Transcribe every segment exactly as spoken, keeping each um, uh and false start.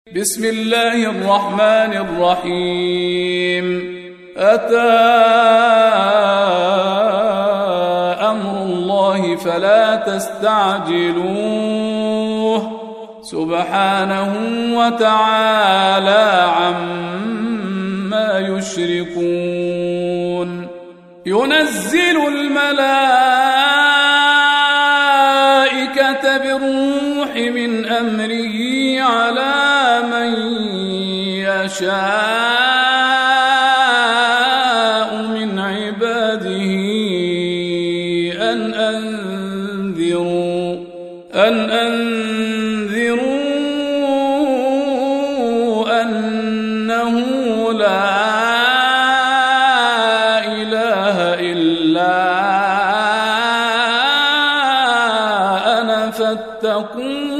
بسم الله الرحمن الرحيم. أتى أمر الله فلا تستعجلوه سبحانه وتعالى عما يشركون. ينزل الملائكة بالروح من أمره على من يشاء من عباده أن أنذروا أن أنذروا أنه لا إله إلا أنا فاتقون.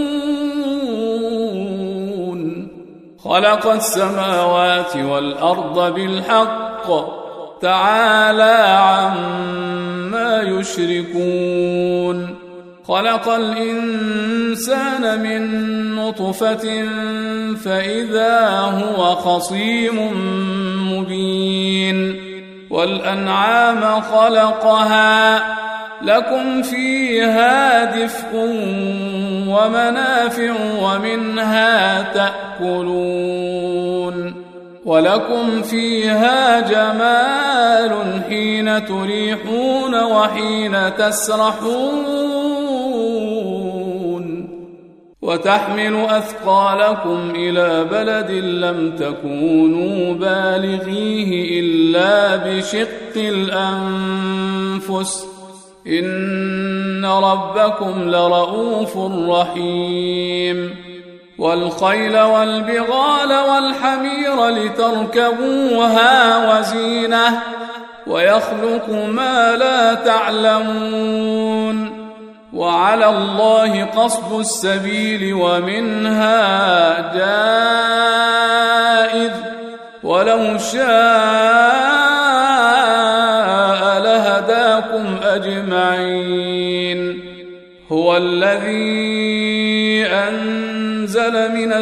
خلق السماوات والأرض بالحق تعالى عما يشركون. خلق الإنسان من نطفة فإذا هو خصيم مبين. والأنعام خلقها لكم فيها دفء ومنافع ومنها تأكلون ولكم فيها جمال حين تريحون وحين تسرحون. وتحمل أثقالكم إلى بلد لم تكونوا بالغيه إلا بشق الأنفس إن ربكم لرؤوف رحيم. والخيل والبغال والحمير لتركبوها وزينة ويخلق ما لا تعلمون. وعلى الله قصد السبيل ومنها جائز ولو شاء لهداكم أجمعين. هو الذي أنزل من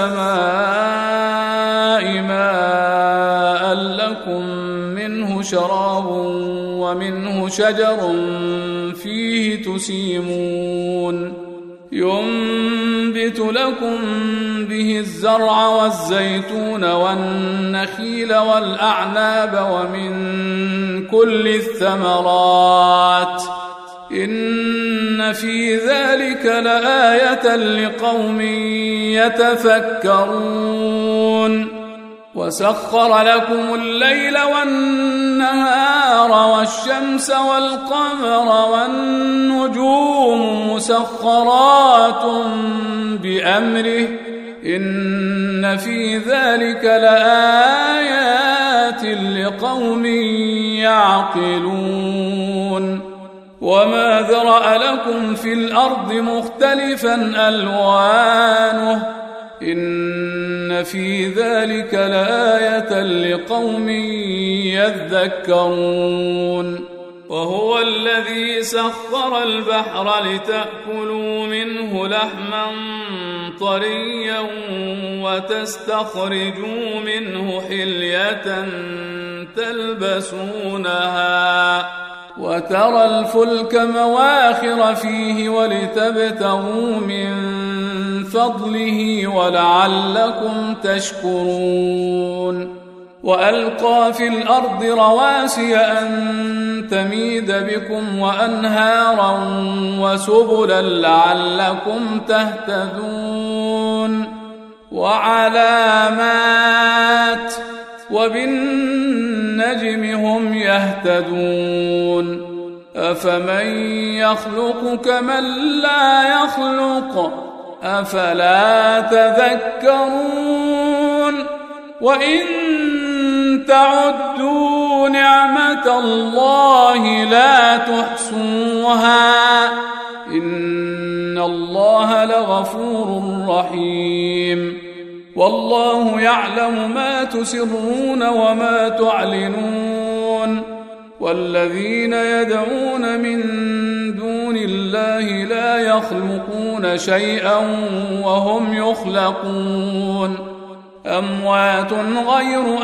السماء ماء لكم منه شراب ومنه شجر فيه تسيمون. ينبت لكم به الزرع والزيتون والنخيل والأعناب ومن كل الثمرات إن في ذلك لآية لقوم يتفكرون. وسخر لكم الليل والنهار والشمس والقمر والنجوم مسخرات بأمره إن في ذلك لآيات لقوم يعقلون. وما ذرأ لكم في الأرض مختلفا ألوانه إن في ذلك لآية لقوم يذكرون. وهو الذي سخر البحر لتأكلوا منه لحما طريا وتستخرجوا منه حلية تلبسونها وترى الفلك مواخر فيه ولتبتغوا من فضله ولعلكم تشكرون. وألقى في الأرض رواسي أن تميد بكم وأنهارا وسبلا لعلكم تهتدون. وعلامات وبالنجم هم يهتدون. أفمن يخلق كمن لا يخلق أفلا تذكرون. وإن تعدوا نعمة الله لا تحصوها إن الله لغفور رحيم. والله يعلم ما تسرون وما تعلنون والذين يدعون من دون الله لا يخلقون شيئا وهم يخلقون أموات غير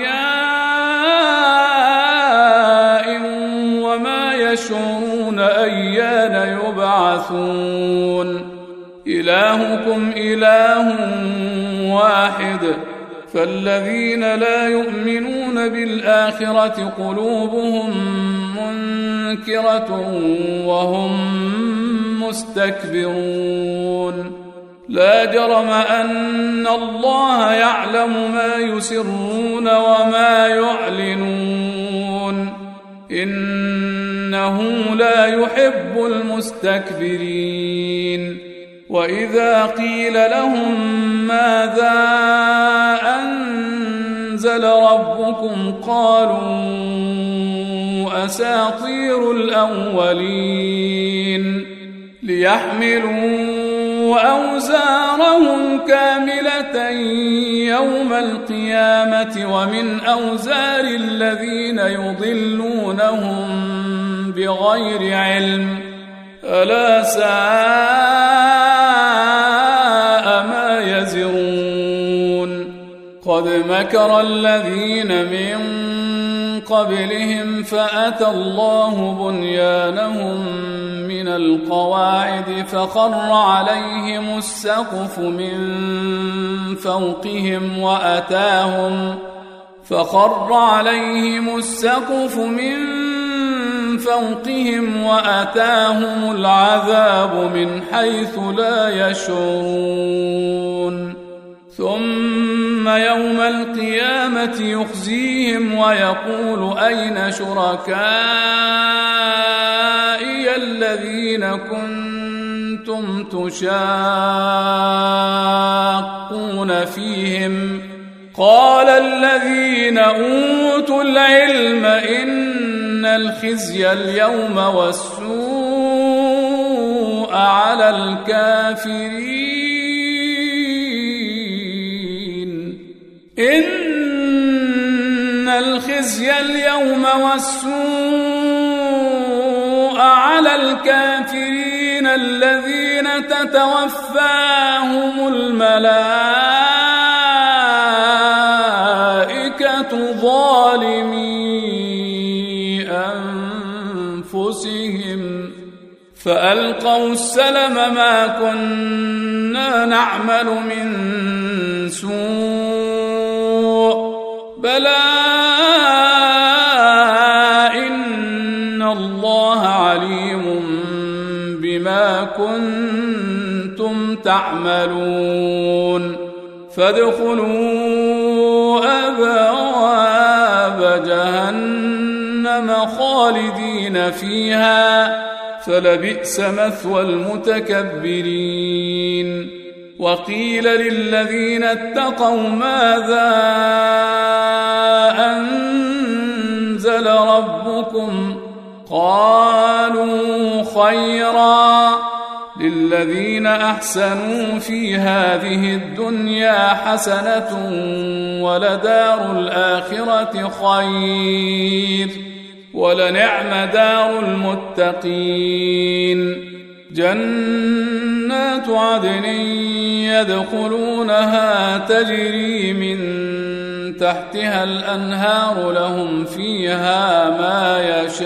أحياء وما يشعرون أيان يبعثون إلهكم إله واحد فالذين لا يؤمنون بالآخرة قلوبهم منكرة وهم مستكبرون لا جرم أن الله يعلم ما يسرون وما يعلنون إنه لا يحب المستكبرين وإذا قيل لهم ماذا أنزل ربكم قالوا أساطير الأولين ليحملوا وأوزارهم كاملة يوم القيامة ومن أوزار الذين يضلونهم بغير علم ألا ساء ما يزرون قد مكر الذين من قبلهم فأتى الله بنيانهم من القواعد فخر عليهم السقف من فوقهم وأتاهم فخر عليهم السقف من فوقهم وأتاهم العذاب من حيث لا يشعرون ثم يوم القيامة يخزيهم ويقول أين شركائي الذين كنتم تشاقون فيهم قال الذين أوتوا العلم إن الخزي اليوم والسوء على الكافرين إن الخزي اليوم والسوء على الكافرين الذين تتوفاهم الملائكة ظالمي أنفسهم فألقوا السلم ما كنا نعمل من سوء بلى إن الله عليم بما كنتم تعملون فادخلوا أبواب جهنم خالدين فيها فلبئس مثوى المتكبرين وقيل للذين اتقوا ماذا أنزل ربكم قالوا خيرا للذين أحسنوا في هذه الدنيا حسنة ولدار الآخرة خير ولنعم دار المتقين جنات عدن يدخلونها تجري من تحتها الأنهار لهم فيها ما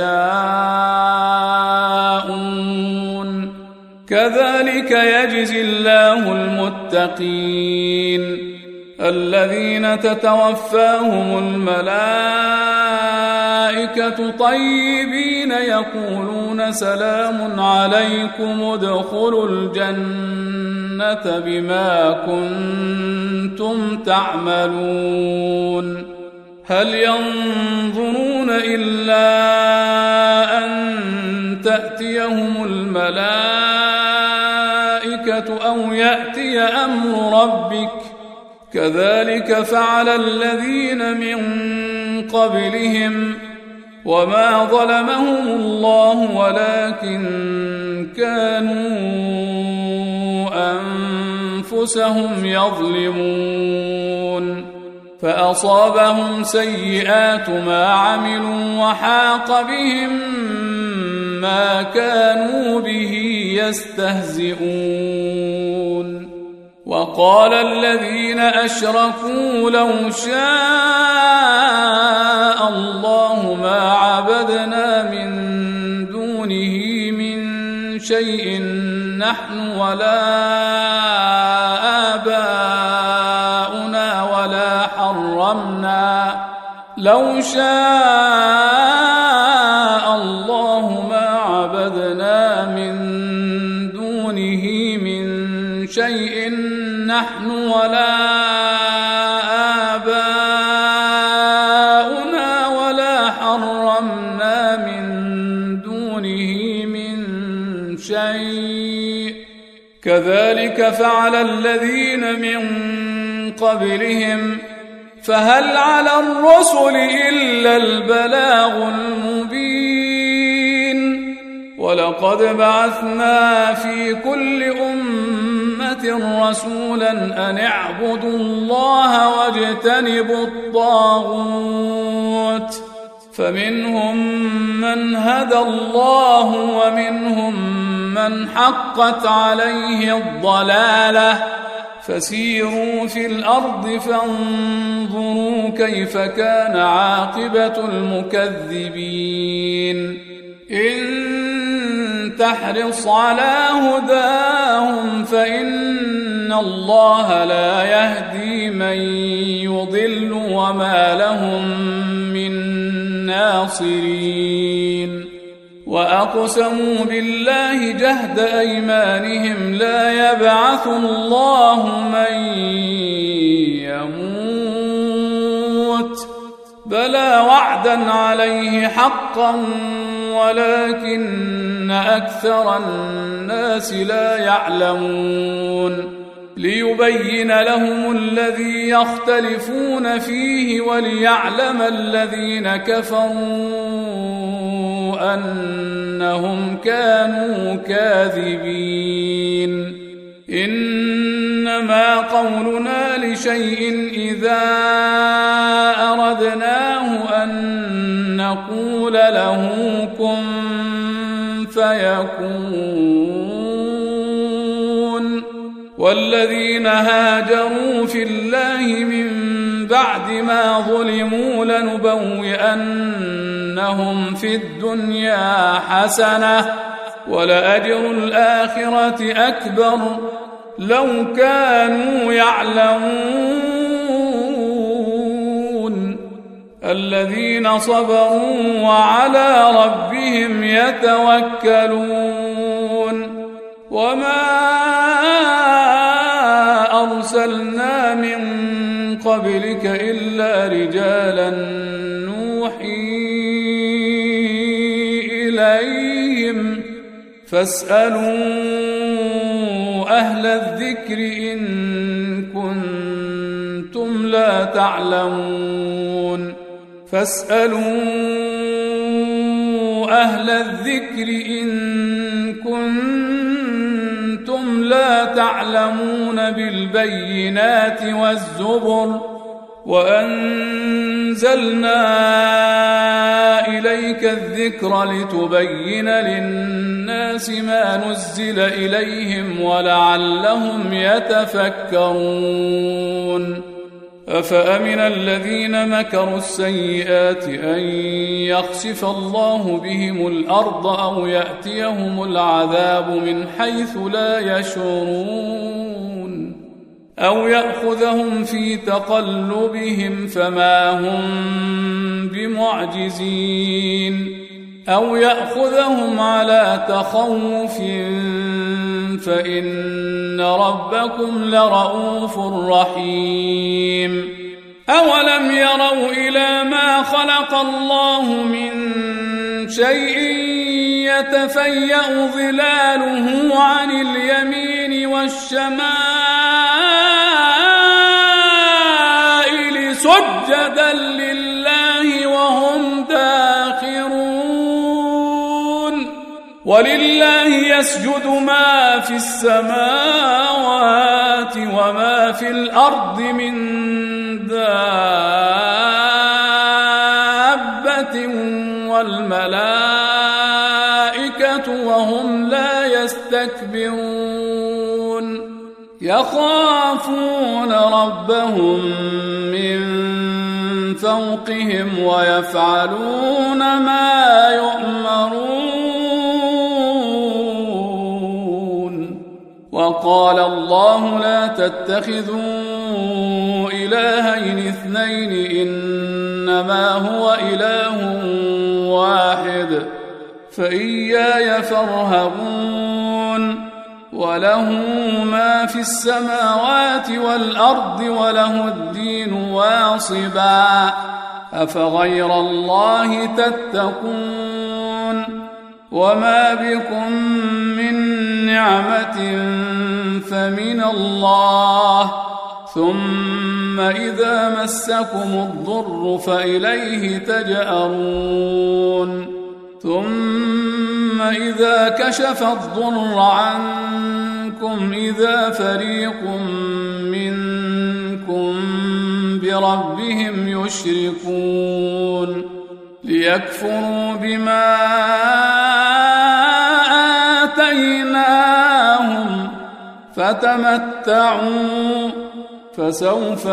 يشاءون كذلك يجزي الله المتقين الذين تتوفاهم الملائكة طيبين يقولون سلام عليكم ادخلوا الجنة بما كنتم تعملون هل ينظرون إلا أن تأتيهم الملائكة أو يأتي أمر ربك كذلك فعل الذين من قبلهم وما ظلمهم الله ولكن كانوا أنفسهم يظلمون فأصابهم سيئات ما عملوا وحاق بهم ما كانوا به يستهزئون. وقال الذين أشركوا لو شاء الله ما عبدنا من دونه من شيء نحن ولا آباؤنا ولا حرمنا لو شاء الله ما عبدنا من دونه من شيء نحن ولا آباؤنا ولا حرمنا من دونه من شيء كذلك فعل الذين من قبلهم فهل على الرسل إلا البلاغ المبين. ولقد بعثنا في كل أمة رسولا أن اعبدوا الله واجتنبوا الطاغوت فمنهم من هدى الله ومنهم من حقت عليه الضلالة فسيروا في الأرض فانظروا كيف كان عاقبة المكذبين. إن تحرص على هداهم فإن الله لا يهدي من يضل وما لهم من ناصرين. وأقسموا بالله جهد أيمانهم لا يبعث الله من يموت بلى وعدا عليه حقا ولكن أكثر الناس لا يعلمون. ليبين لهم الذي يختلفون فيه وليعلم الذين كفروا أنهم كانوا كاذبين. إنما قولنا لشيء إذا أردناه أن نقول له كن فيكون. والذين هاجروا في الله من بعد ما ظلموا لنبوئنهم في الدنيا حسنة ولأجر الآخرة أكبر لو كانوا يعلمون. الذين صبروا وعلى ربهم يتوكلون. وما أرسلنا من قبلك إلا رجالا نوحي إليهم فاسألوا أهل الذكر إن كنتم لا تعلمون. فاسألوا أهل الذكر إن كنتم لا تعلمون بالبينات والزبر وأنزلنا إليك الذكر لتبين للناس ما نزل إليهم ولعلهم يتفكرون. أفأمن الذين مكروا السيئات أن يخسف الله بهم الأرض أو يأتيهم العذاب من حيث لا يشعرون أو يأخذهم في تقلبهم فما هم بمعجزين أو يأخذهم على تخوف فإن ربكم لرؤوف رحيم. أولم يروا إلى ما خلق الله من شيء يتفيأ ظلاله عن اليمين والشمائل سجدا لله وهم داخرون. ولله يسجد ما في السماوات وما في الأرض من دابة دابة والملائكة وهم لا يستكبرون يخافون ربهم من فوقهم ويفعلون ما يؤمرون. وقال الله لا تتخذوا إلهين اثنين إنما هو إله واحد فإياي فارهبون. وله ما في السماوات والأرض وله الدين واصبا أفغير الله تتقون. وما بكم من نعمة فمن الله ثم إذا مسكم الضر فإليه تجأرون. ثم إذا كشف الضر عنكم إذا فريق منكم بربهم يشركون ليكفروا بما آتيناهم فتمتعوا فسوف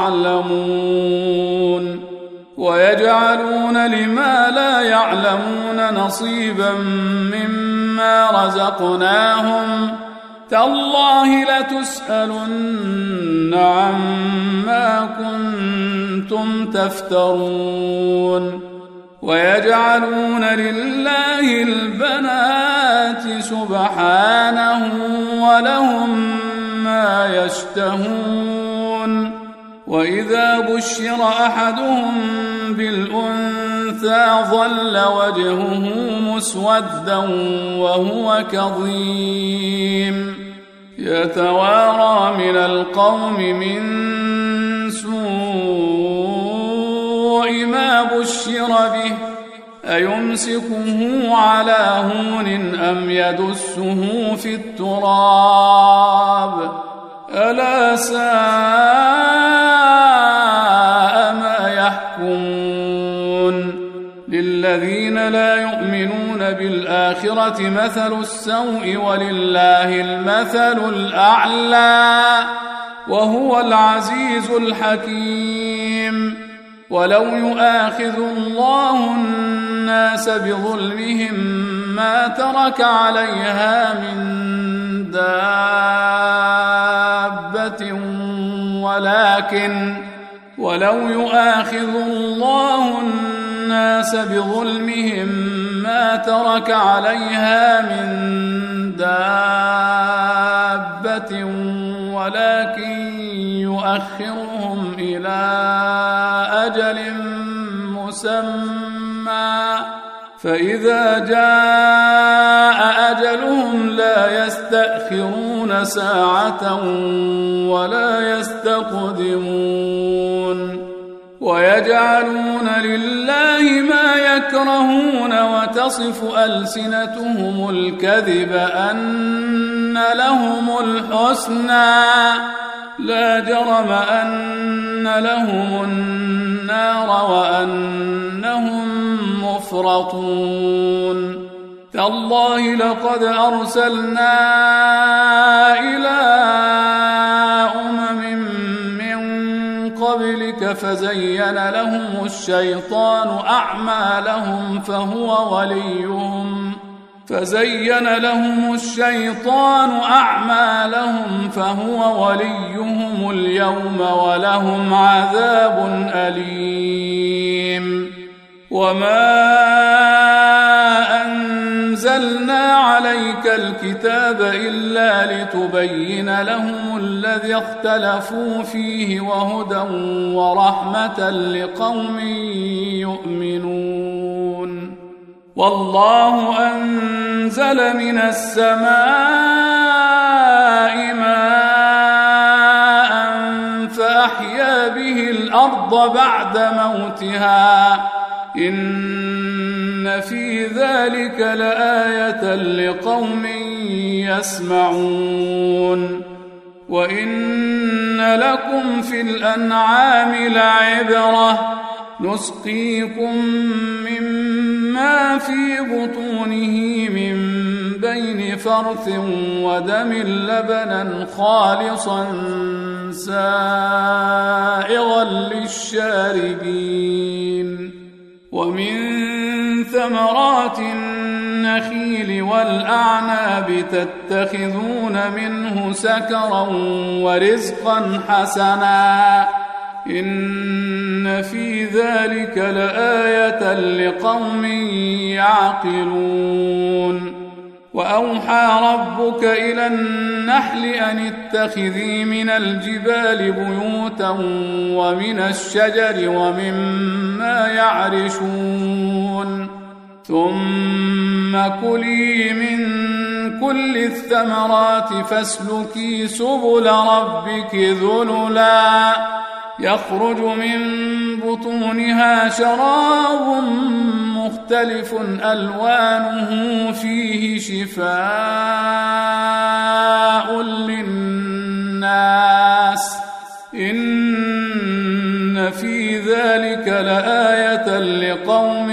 تعلمون. ويجعلون لما لا يعلمون نصيبا مما رزقناهم تالله لتسألن عما كنتم تفترون. ويجعلون لله البنات سبحانه ولهم ما يشتهون. وإذا بشر أحدهم بالأنثى ظل وجهه مسودا وهو كظيم يتوارى من القوم من سوء ما بشر به أيمسكه على هون أم يدسه في التراب ألا ساء ما يحكمون. للذين لا يؤمنون بالآخرة مثل السوء ولله المثل الأعلى وهو العزيز الحكيم. ولو يؤاخذ الله الناس بظلمهم ما ترك عليها من دابة ولكن ولو يؤاخذ الله الناس بظلمهم ما ترك عليها من دابة ولكن يؤخرهم إلى أجل مسمى فإذا جاء أجلهم لا يستأخرون ساعة ولا يستقدمون. ويجعلون لله ما يكرهون وتصف ألسنتهم الكذب أن لهم الحسنى لا جرم أن لهم النار وأنهم مفرطون. تالله لقد أرسلنا إلى أمم من قبلك فزين لهم الشيطان أعمالهم فهو وليهم فزين لهم الشيطان أعمالهم فهو وليهم اليوم ولهم عذاب أليم. وما أنزلنا عليك الكتاب إلا لتبين لهم الذي اختلفوا فيه وهدى ورحمة لقوم يؤمنون. والله أنزل من السماء ماء فأحيا به الأرض بعد موتها إن في ذلك لآية لقوم يسمعون. وإن لكم في الأنعام لعبرة نسقيكم مما في بطونه من بين فرث ودم لبنا خالصا سائغا للشاربين ومن ثمرات النخيل والأعناب تتخذون منه سكرا ورزقا حسنا إن في ذلك لآية لقوم يعقلون وأوحى ربك إلى النحل أن اتخذي من الجبال بيوتا ومن الشجر ومما يعرشون ثم كلي من كل الثمرات فاسلكي سبل ربك ذللا يخرج من بطونها شراب مختلف ألوانه فيه شفاء للناس إن في ذلك لآية لقوم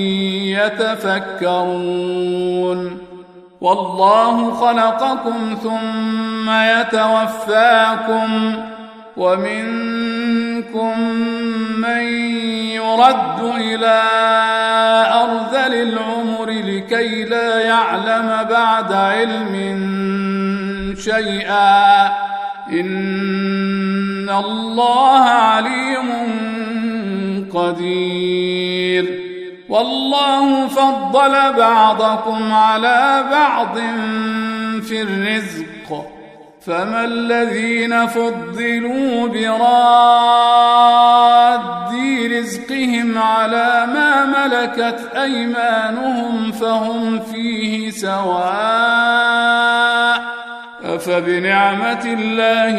يتفكرون والله خلقكم ثم يتوفاكم ومنكم من يرد إلى أرذل العمر لكي لا يعلم بعد علم شيئا إن الله عليم قدير والله فضل بعضكم على بعض في الرزق فما الذين فضلوا براد رزقهم على ما ملكت أيمانهم فهم فيه سواء أفبنعمة الله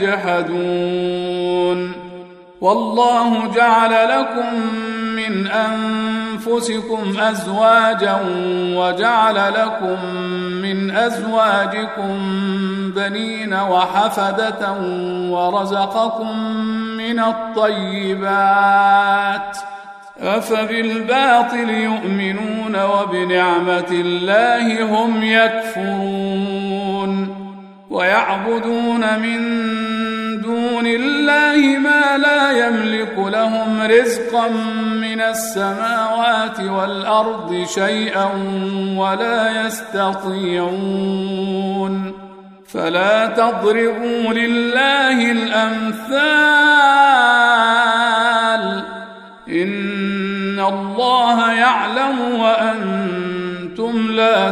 يجحدون والله جعل لكم من أنفسكم أزواجا وجعل لكم من أزواجكم بنين وحفدة ورزقكم من الطيبات أفبالباطل يؤمنون وبنعمة الله هم يكفرون ويعبدون من دون الله ما لا يملك لهم رزقا من السماوات والأرض شيئا ولا يستطيعون فلا تضربوا لله الأمثال إن الله يعلم وأنتم لا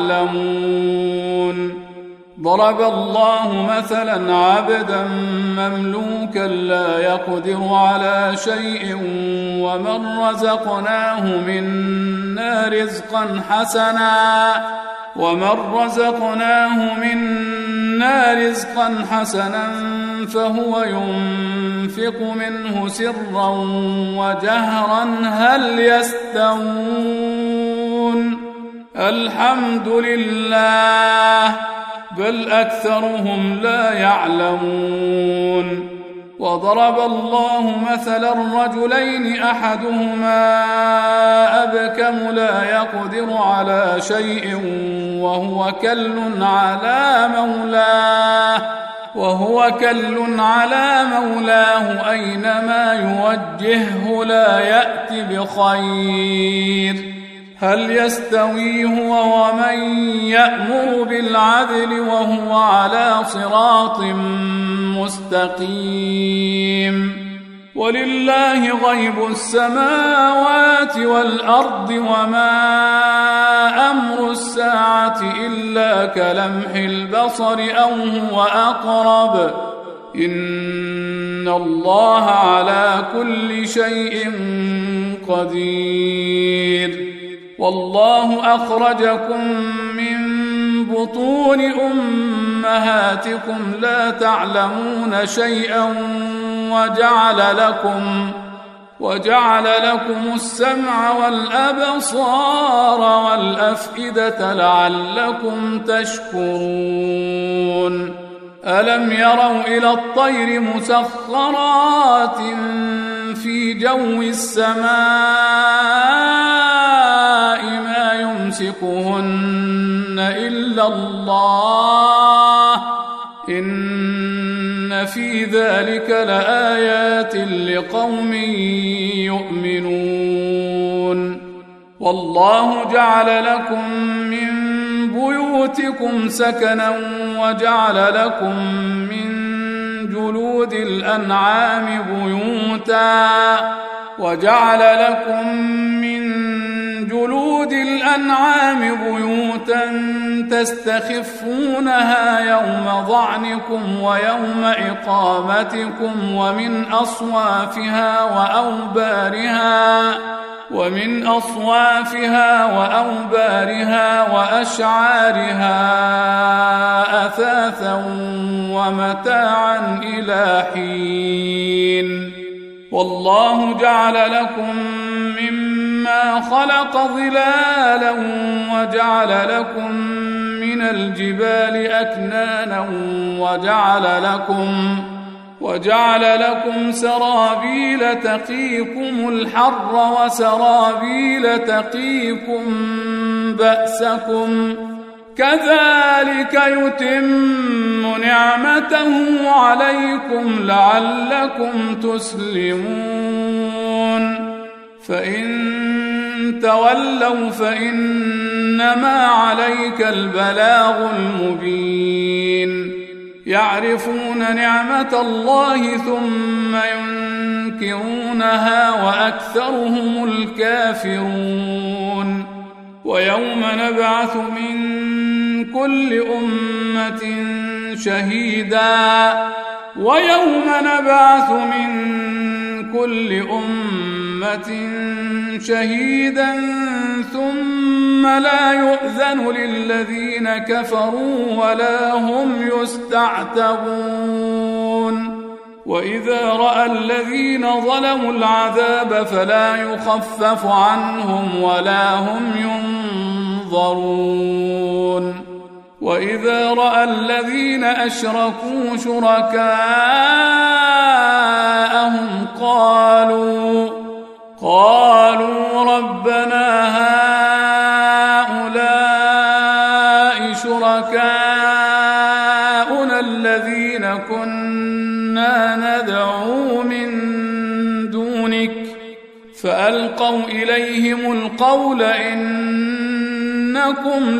تعلمون ضرب الله مثلا عبدا مملوكا لا يقدر على شيء ومن رزقناه منا رزقا حسنا ومن رزقناه منا رزقا حسنا فهو ينفق منه سرا وجهرا هل يستوون الحمد لله بل أكثرهم لا يعلمون وضرب الله مثلا رجلين أحدهما أبكم لا يقدر على شيء وهو كل على مولاه وهو كل على مولاه أينما يوجهه لا يأت بخير هل يستوي هو ومن يأمر بالعدل وهو على صراط مستقيم ولله غيب السماوات والأرض وما أمر الساعة إلا كلمح البصر أو هو أقرب إن الله على كل شيء قدير والله أخرجكم من بطون أمهاتكم لا تعلمون شيئا وجعل لكم وجعل لكم السمع والأبصار والأفئدة لعلكم تشكرون ألم يروا إلى الطير مسخرات في جو السماء ما يمسكهن إلا الله إن في ذلك لآيات لقوم يؤمنون والله جعل لكم من بيوتكم سكنا وجعل لكم من جلود الأنعام بيوتا وجعل لكم من جلود الأنعام بيوتا تستخفونها يوم ظعنكم ويوم إقامتكم ومن أصوافها وأوبارها ومن أصوافها وأوبارها وأشعارها أثاثا ومتاعا إلى حين والله جعل لكم مما خلق ظلالا وجعل لكم من الجبال أكنانا وجعل لكم وجعل لكم سرابيل تقيكم الحر وسرابيل تقيكم بأسكم كذلك يتم نعمته عليكم لعلكم تسلمون فإن تولوا فإنما عليك البلاغ المبين يعرفون نعمة الله ثم ينكرونها وأكثرهم الكافرون ويوم نبعث من كل أمة شهيدا ويوم نبعث من كل أمة شهيدا ثم لا يؤذن للذين كفروا ولا هم يستعتبون وإذا رأى الذين ظلموا العذاب فلا يخفف عنهم ولا هم ينظرون وإذا رأى الذين أشركوا شركاءهم قالوا قالوا ربنا هؤلاء شركاؤنا الذين كنا ندعو من دونك فألقوا إليهم القول إنكم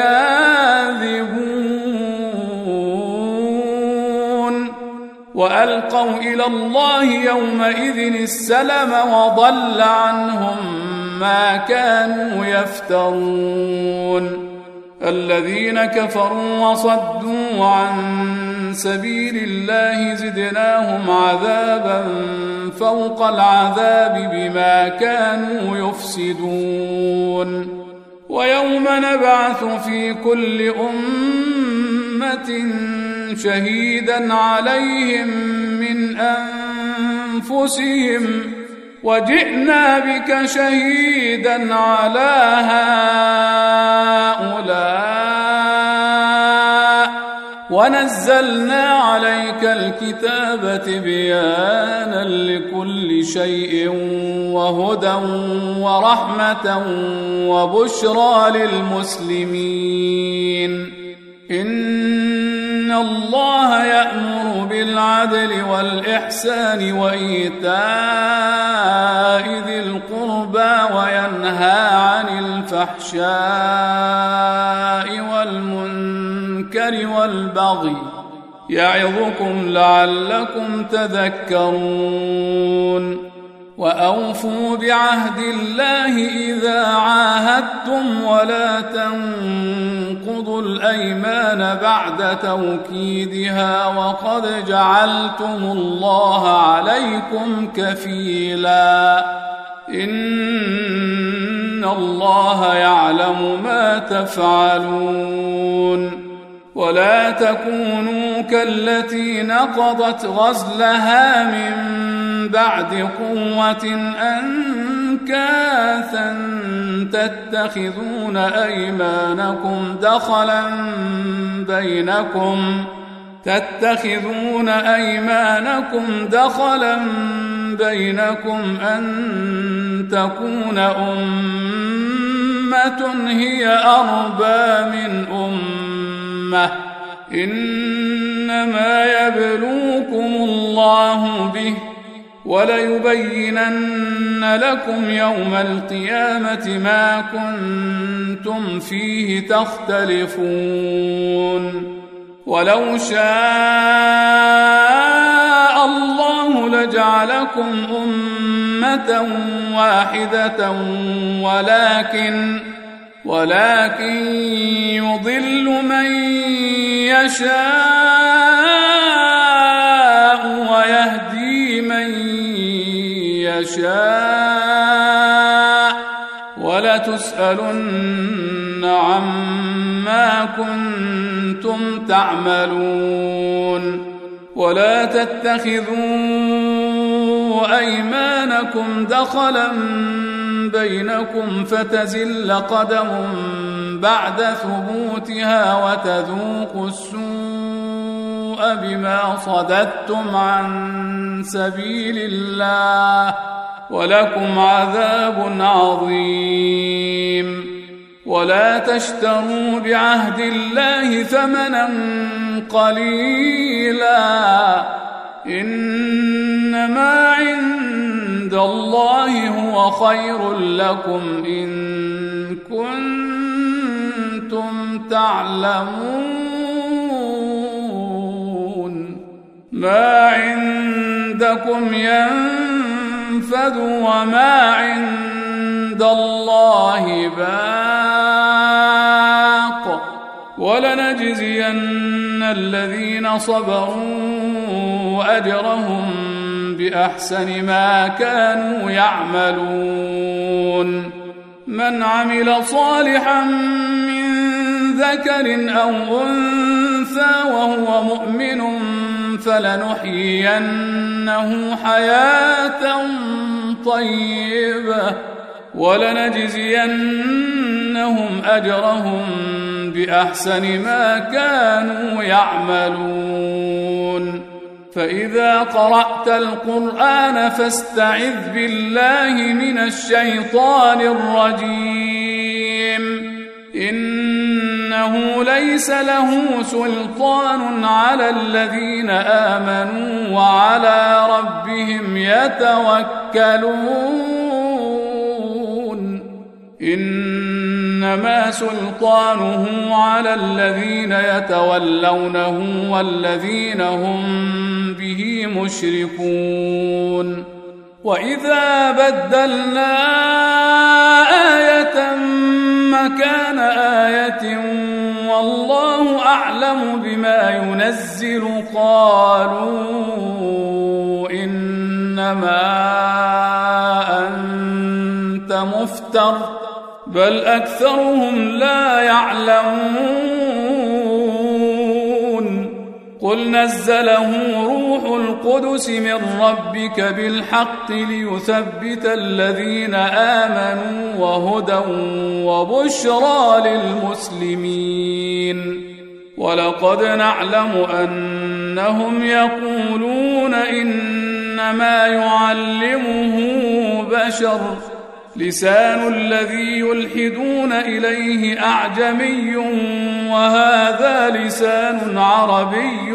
لكاذبون وألقوا إلى الله يومئذ السلم وضل عنهم ما كانوا يفترون الذين كفروا وصدوا عن سبيل الله زدناهم عذابا فوق العذاب بما كانوا يفسدون ويوم نبعث في كل أمة شهيدا عليهم من أنفسهم وجئنا بك شهيدا على هؤلاء ونزلنا عليك الكتاب تبيانا لكل شيء وهدى ورحمة وبشرى للمسلمين إن الله يأمر بالعدل والإحسان وإيتاء ذي القربى وينهى عن الفحشاء والمنكر والبغي يعظكم لعلكم تذكرون وأوفوا بعهد الله إذا عاهدتم ولا تنقضوا الأيمان بعد توكيدها وقد جعلتم الله عليكم كفيلا إن الله يعلم ما تفعلون ولا تكونوا كالتي نقضت غزلها من بعد قوة أنكاثا تتخذون أيمانكم دخلا بينكم تتخذون أيمانكم دخلا بينكم أن تكون أمة هي أربى من أمة إنما يبلوكم الله به وليبينن لكم يوم القيامة ما كنتم فيه تختلفون ولو شاء الله لجعلكم أمة واحدة ولكن ولكن يضل من يشاء ويهدي من يشاء ولتسألن عما كنتم تعملون ولا تتخذوا أيمانكم دخلا بينكم فتزل قدم بعد ثبوتها وتذوقوا السوء بما صددتم عن سبيل الله ولكم عذاب عظيم ولا تشتروا بعهد الله ثمنا قليلا إنما عند الله هو خير لكم إن كنتم تعلمون ما عندكم ينفد وما عند الله باق ولنجزين الذين صبروا أجرهم بأحسن ما كانوا يعملون من عمل صالحا من ذكر أو أنثى وهو مؤمن فلنحيينه حياة طيبة ولنجزينهم أجرهم بأحسن ما كانوا يعملون فإذا قرأت القرآن فاستعذ بالله من الشيطان الرجيم إنه ليس له سلطان على الذين آمنوا وعلى ربهم يتوكلون إنما سلطانه على الذين يتولونه والذين هم به مشركون وإذا بدلنا آية مكان آية والله أعلم بما ينزل قالوا إنما أنت مفتر بل أكثرهم لا يعلمون قل نزله روح القدس من ربك بالحق ليثبت الذين آمنوا وهدى وبشرى للمسلمين ولقد نعلم أنهم يقولون إنما يعلمه بشر لسان الذي يلحدون إليه أعجمي وهذا لسان عربي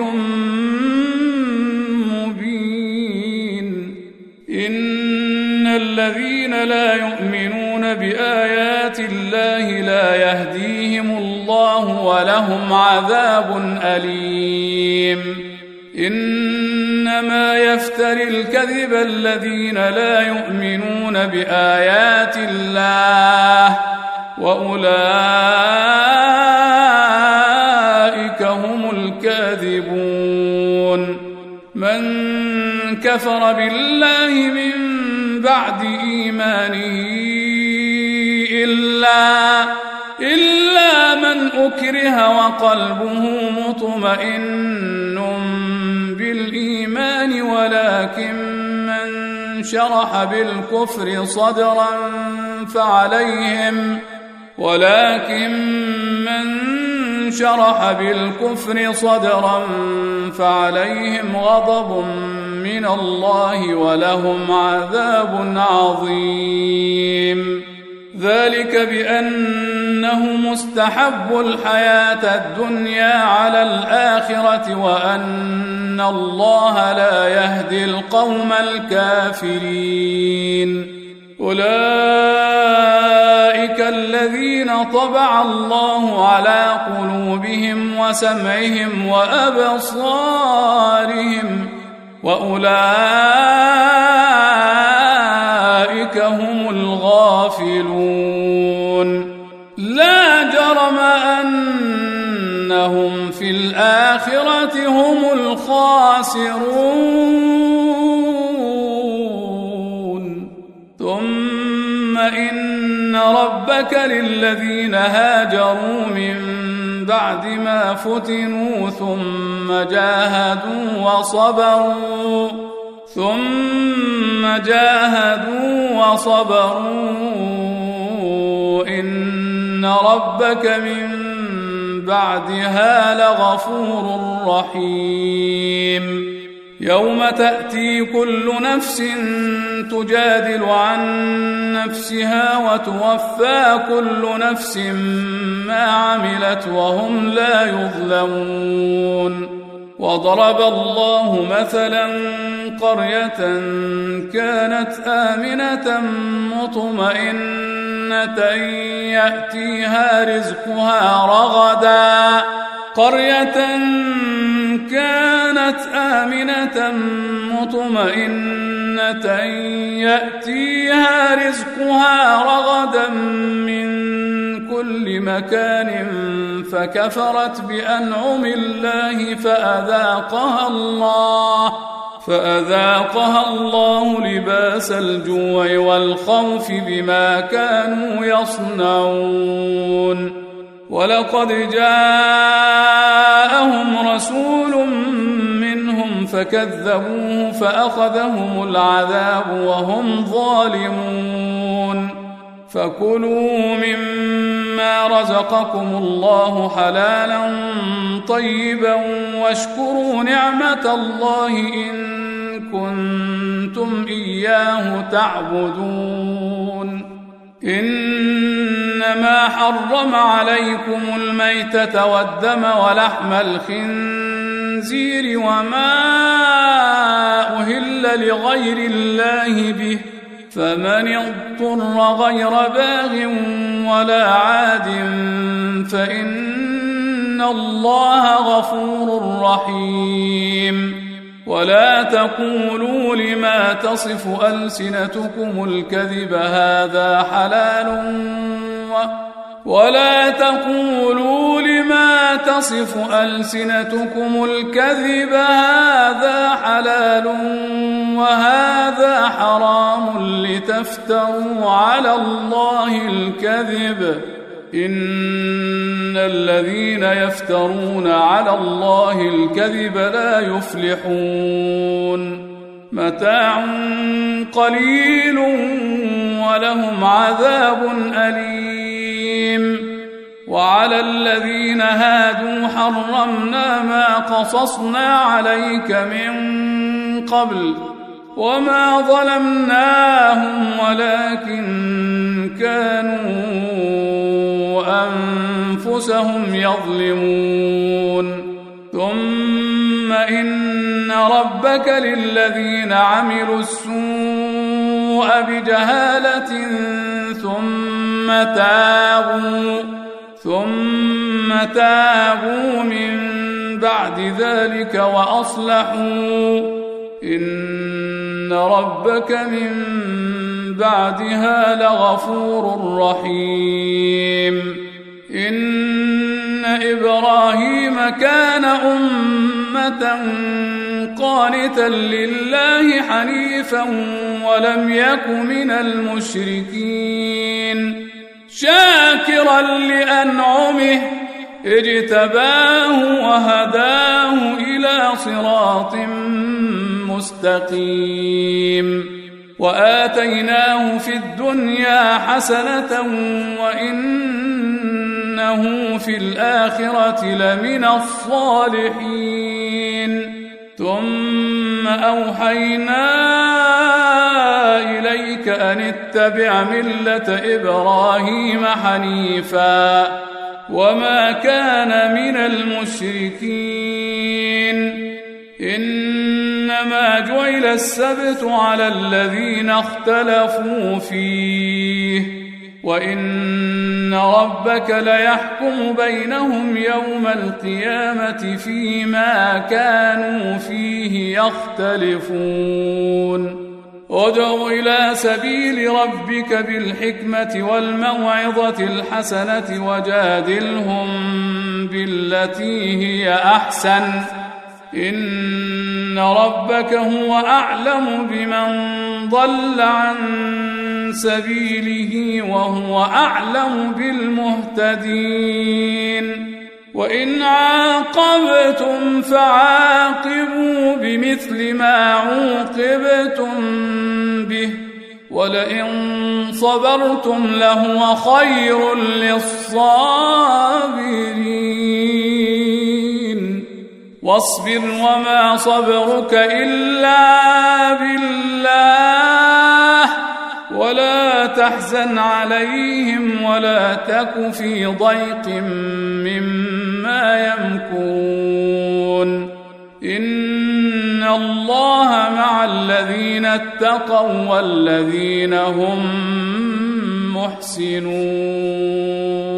مبين إن الذين لا يؤمنون بآيات الله لا يهديهم الله ولهم عذاب أليم إنما يفتري الكذب الذين لا يؤمنون بآيات الله وأولئك هم الكاذبون من كفر بالله من بعد إيمانه إلا إلا من أكره وقلبه مطمئن بالإيمان ولكن من شرح بالكفر صدرا فعليهم ولكن من شرح بالكفر صدرا فعليهم غضب من الله ولهم عذاب عظيم. ذلك بأنه مستحب الحياة الدنيا على الآخرة وأن الله لا يهدي القوم الكافرين. أولئك الذين طبع الله على قلوبهم وسمعهم وأبصارهم وأولئك هم الغافلون. لا جرم أنهم في الآخرة هم الخاسرون. ثم إن ربك للذين هاجروا من بعد ما فتنوا ثم جاهدوا وصبروا ثم جاهدوا وصبروا إن ربك من بعدها لغفور رحيم. يوم تأتي كل نفس تجادل عن نفسها وتوفى كل نفس ما عملت وهم لا يظلمون. وضرب الله مثلا قرية كانت آمنة مطمئنة يأتيها رزقها رغدا قرية كانت آمنة مطمئنة يأتيها رزقها رغدا من كل مكان فكفرت بأنعم الله فأذاقها الله فأذاقها الله لباس الجوع والخوف بما كانوا يصنعون. ولقد جاءهم رسول منهم فكذبوه فأخذهم العذاب وهم ظالمون. فكلوا مما رزقكم الله حلالا طيبا واشكروا نعمة الله إن كنتم إياه تعبدون. إنما حرم عليكم الميتة والدم ولحم الخنزير وما أهل لغير الله به فمن اضطر غير باغ ولا عاد فإن الله غفور رحيم. ولا تقولوا لما تصف ألسنتكم الكذب هذا حلال و ولا تقولوا لما تصف ألسنتكم الكذب هذا حلال وهذا حرام لتفتروا على الله الكذب إن الذين يفترون على الله الكذب لا يفلحون. متاع قليل ولهم عذاب أليم. وعلى الذين هادوا حرمنا ما قصصنا عليك من قبل وما ظلمناهم ولكن كانوا أنفسهم يظلمون. ثم إن ربك للذين عملوا السوء بجهالة ثم تابوا ثم تابوا من بعد ذلك وأصلحوا إن ربك من بعدها لغفور رحيم. إن إبراهيم كان أمة قانتا لله حنيفا ولم يك من المشركين شاكرا لأنعمه اجتباه وهداه إلى صراط مستقيم. وآتيناه في الدنيا حسنة وإنه إنه في الآخرة لمن الصالحين ثم أوحينا إليك أن اتبع ملة إبراهيم حنيفا وما كان من المشركين إنما جعل السبت على الذين اختلفوا فيه وإن ربك ليحكم بينهم يوم القيامة فيما كانوا فيه يختلفون ادع إلى سبيل ربك بالحكمة والموعظة الحسنة وجادلهم بالتي هي أحسن إن ربك هو أعلم بمن ضل عن سبيله وهو أعلم بالمهتدين وإن عاقبتم فعاقبوا بمثل ما عوقبتم به ولئن صبرتم لهو خير للصابرين واصبر وما صبرك إلا بالله ولا تحزن عليهم ولا تك في ضيق مما يمكرون إن الله مع الذين اتقوا والذين هم محسنون.